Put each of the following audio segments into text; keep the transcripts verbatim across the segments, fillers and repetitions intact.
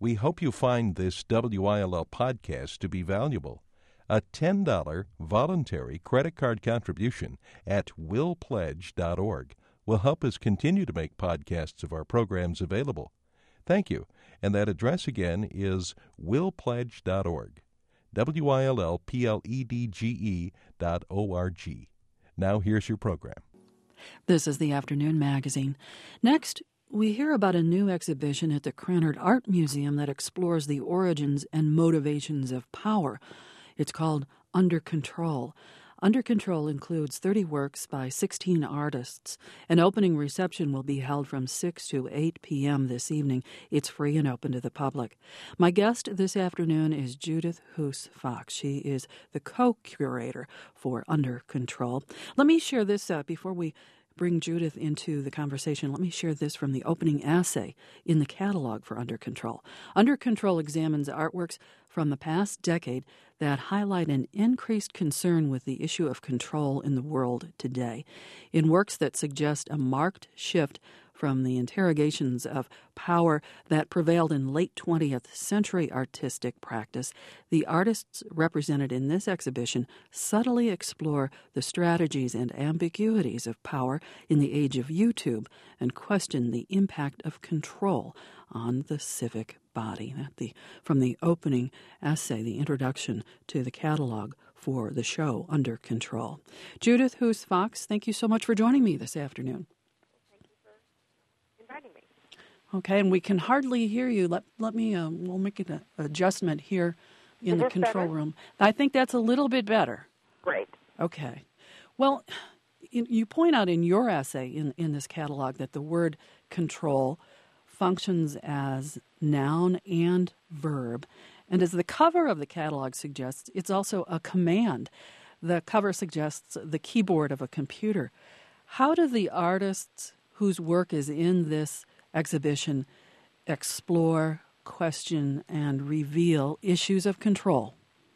We hope you find this W I L L podcast to be valuable. A ten dollars voluntary credit card contribution at will pledge dot org will help us continue to make podcasts of our programs available. Thank you. And that address again is will pledge dot org. W I L L P L E D G E dot O R G. Now here's your program. This is the Afternoon Magazine. Next, we hear about a new exhibition at the Krannert Art Museum that explores the origins and motivations of power. It's called Under Control. Under Control includes thirty works by sixteen artists. An opening reception will be held from six to eight p.m. this evening. It's free and open to the public. My guest this afternoon is Judith Hoos Fox. She is the co-curator for Under Control. Let me share this uh, before we bring Judith into the conversation. Let me share this from the opening essay in the catalog for Under Control. Under Control examines artworks from the past decade that highlight an increased concern with the issue of control in the world today. In works that suggest a marked shift from the interrogations of power that prevailed in late twentieth century artistic practice, the artists represented in this exhibition subtly explore the strategies and ambiguities of power in the age of YouTube and question the impact of control on the civic body. That the, from the opening essay, the introduction to the catalog for the show Under Control. Judith Hoos Fox, thank you so much for joining me this afternoon. Okay, and we can hardly hear you. Let let me, uh, we'll make an adjustment here in Is the this control better? room. I think that's a little bit better. Great. Okay. Well, you you point out in your essay in, in this catalog that the word control functions as noun and verb. And as the cover of the catalog suggests, it's also a command. The cover suggests the keyboard of a computer. How do the artists whose work is in this exhibition explore, question, and reveal issues of control?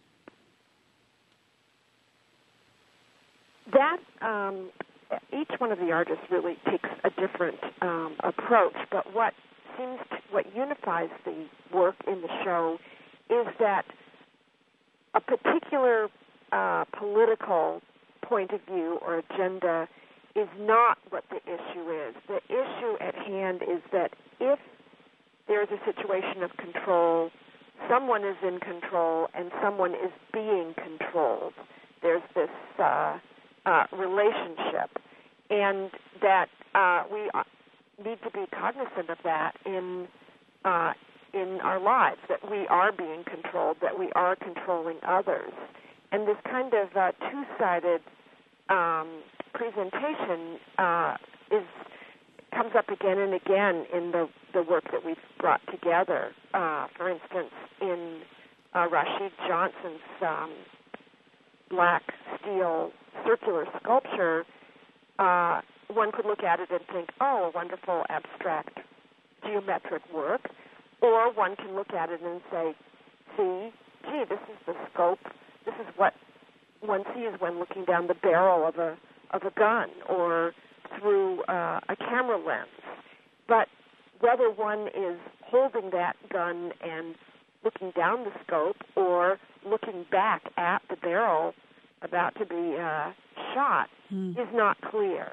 That um, each one of the artists really takes a different um, approach, but what seems to, what unifies the work in the show is that a particular uh, political point of view or agenda is not what the issue is. The issue at hand is that if there is a situation of control, someone is in control and someone is being controlled. There's this uh, uh, relationship, and that uh, we need to be cognizant of that in uh, in our lives, that we are being controlled, that we are controlling others. And this kind of uh, two-sided um, presentation uh, is comes up again and again in the, the work that we've brought together. Uh, for instance, in uh, Rashid Johnson's um, black steel circular sculpture, uh, one could look at it and think, oh, a wonderful abstract geometric work, or one can look at it and say, see, gee, this is the scope, this is what one sees when looking down the barrel of a of a gun or through uh, a camera lens. But whether one is holding that gun and looking down the scope or looking back at the barrel about to be uh, shot Hmm. is not clear.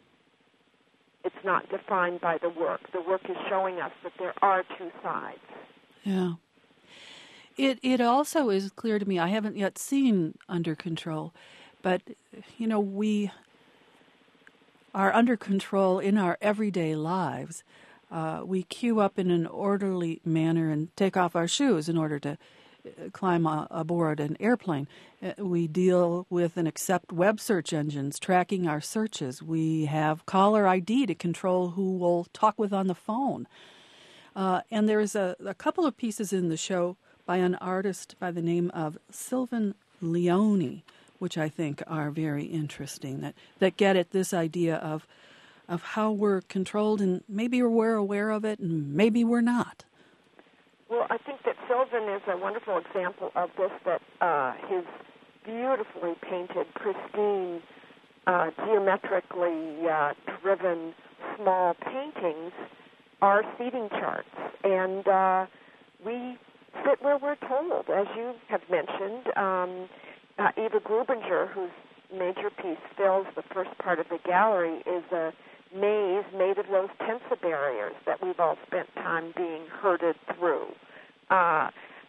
It's not defined by the work. The work is showing us that there are two sides. Yeah. It it also is clear to me, I haven't yet seen Under Control, but, you know, we are under control in our everyday lives. Uh, we queue up in an orderly manner and take off our shoes in order to climb a, aboard an airplane. Uh, we deal with and accept web search engines tracking our searches. We have caller I D to control who we'll talk with on the phone. Uh, and there's a, a couple of pieces in the show by an artist by the name of Sylvan Leone, which I think are very interesting, that, that get at this idea of of how we're controlled, and maybe we're aware of it, and maybe we're not. Well, I think that Sylvan is a wonderful example of this, that uh, his beautifully painted, pristine, uh, geometrically uh, driven small paintings are seating charts. And uh, we sit where we're told, as you have mentioned. Um, uh, Eva Grubinger, whose major piece fills the first part of the gallery, is a maze made of those tensor barriers that we've all spent time being herded through. Uh,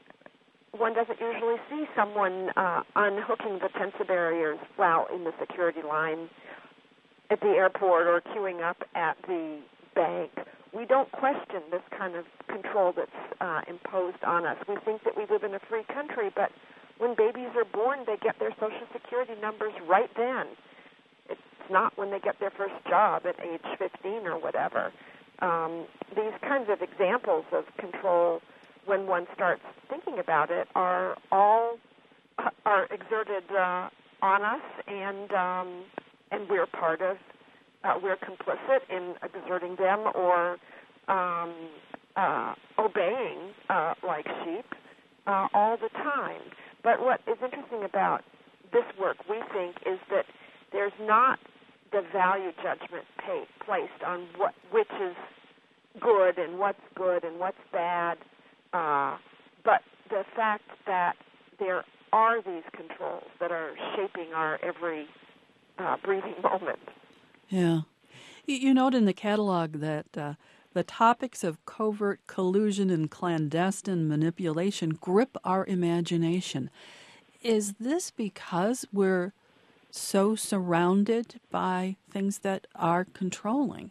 one doesn't usually see someone uh, unhooking the tensor barriers while in the security line at the airport or queuing up at the bank. We don't question this kind of control that's uh, imposed on us. We think that we live in a free country, but when babies are born, they get their Social Security numbers right then. It's not when they get their first job at age fifteen or whatever. Um, these kinds of examples of control, when one starts thinking about it, are all uh, are exerted uh, on us, and um, and we're part of. Uh, we're complicit in exerting them or um, uh, obeying uh, like sheep uh, all the time. But what is interesting about this work, we think, is that there's not the value judgment pay, placed on what which is good and what's good and what's bad, uh, but the fact that there are these controls that are shaping our every uh, breathing moment. Yeah. You note in the catalog that uh, the topics of covert collusion and clandestine manipulation grip our imagination. Is this because we're so surrounded by things that are controlling?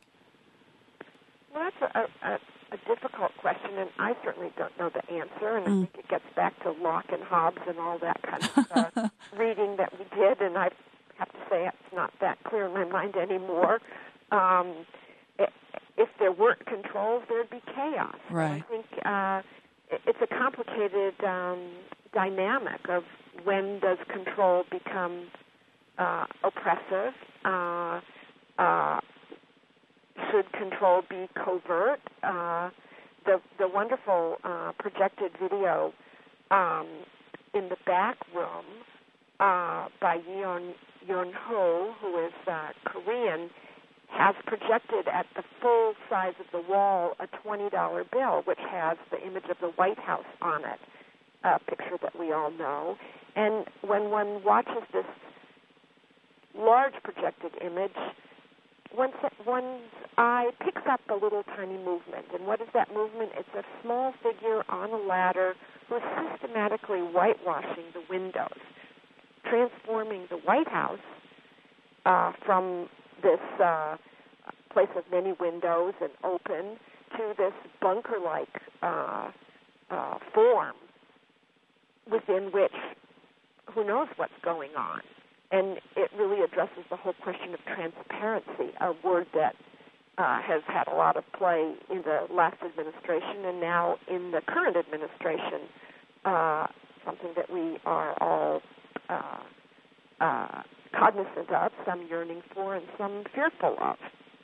Well, that's a, a, a difficult question, and I certainly don't know the answer, and mm. I think it gets back to Locke and Hobbes and all that kind of uh, reading that we did, and I have to say it's not that clear in my mind anymore. Um, if there weren't controls, there'd be chaos. Right. I think uh, it's a complicated um, dynamic of when does control become uh, oppressive. Uh, uh, should control be covert? Uh, the the wonderful uh, projected video um, in the back room uh, by Yeon Yeon Ho, who is uh, Korean, has projected at the full size of the wall a twenty dollar bill, which has the image of the White House on it, a picture that we all know. And when one watches this large projected image, one's, one's eye picks up a little tiny movement. And what is that movement? It's a small figure on a ladder who's systematically whitewashing the windows, transforming the White House uh, from this uh, place of many windows and open to this bunker-like uh, uh, form within which who knows what's going on. And it really addresses the whole question of transparency, a word that uh, has had a lot of play in the last administration and now in the current administration, uh, something that we are all uh, uh, cognizant of, some yearning for and some fearful of.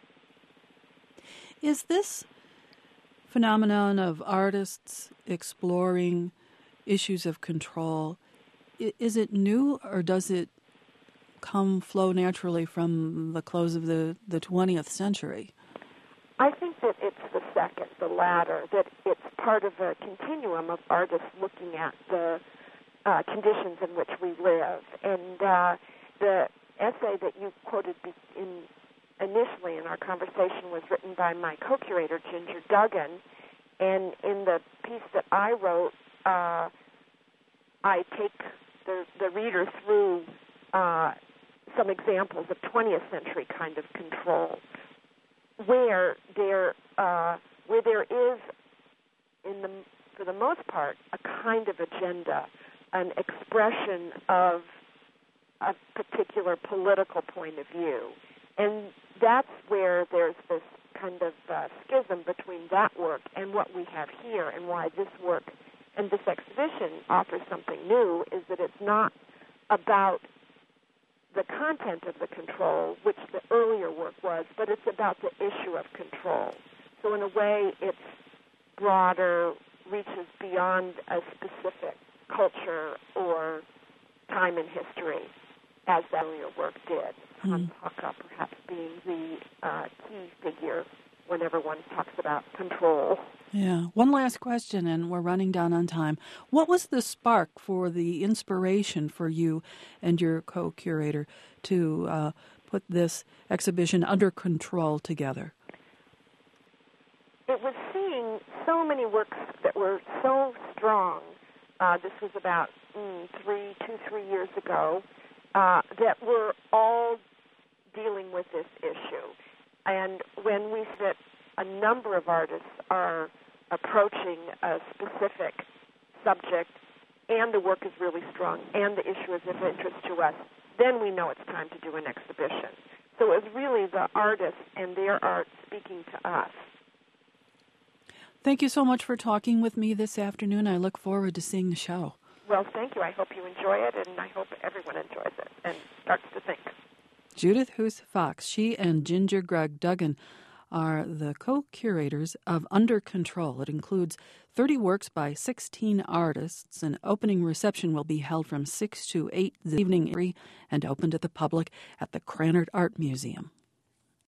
Is this phenomenon of artists exploring issues of control, is it new, or does it come flow naturally from the close of the, the twentieth century? I think that it's the second, the latter, that it's part of a continuum of artists looking at the uh, conditions in which we live. And uh, the essay that you quoted in, initially in our conversation was written by my co-curator, Ginger Duggan. And in the piece that I wrote, uh, I take the, the reader through uh, some examples of twentieth century kind of control, where there uh, where there is, in the for the most part, a kind of agenda, an expression of a particular political point of view, and that's where there's this kind of uh, schism between that work and what we have here, and why this work and this exhibition offers something new is that it's not about the content of the control, which the earlier work was, but it's about the issue of control. So in a way, it's broader, reaches beyond a specific culture or time in history, as that earlier work did. Hans Hoppe perhaps being the uh, key figure whenever one talks about control. Yeah. One last question, and we're running down on time. What was the spark for the inspiration for you and your co-curator to uh, put this exhibition Under Control together? It was seeing so many works that were so strong. Uh, this was about mm, three, two, three years ago, uh, that were all dealing with this issue. And when we see that a number of artists are approaching a specific subject and the work is really strong and the issue is of interest to us, then we know it's time to do an exhibition. So it was really the artists and their art speaking to us. Thank you so much for talking with me this afternoon. I look forward to seeing the show. Well, thank you. I hope you enjoy it, and I hope everyone enjoys it and starts to think. Judith Hoos Fox, she and Ginger Greg Duggan are the co-curators of Under Control. It includes thirty works by sixteen artists. An opening reception will be held from six to eight this evening and open to the public at the Krannert Art Museum.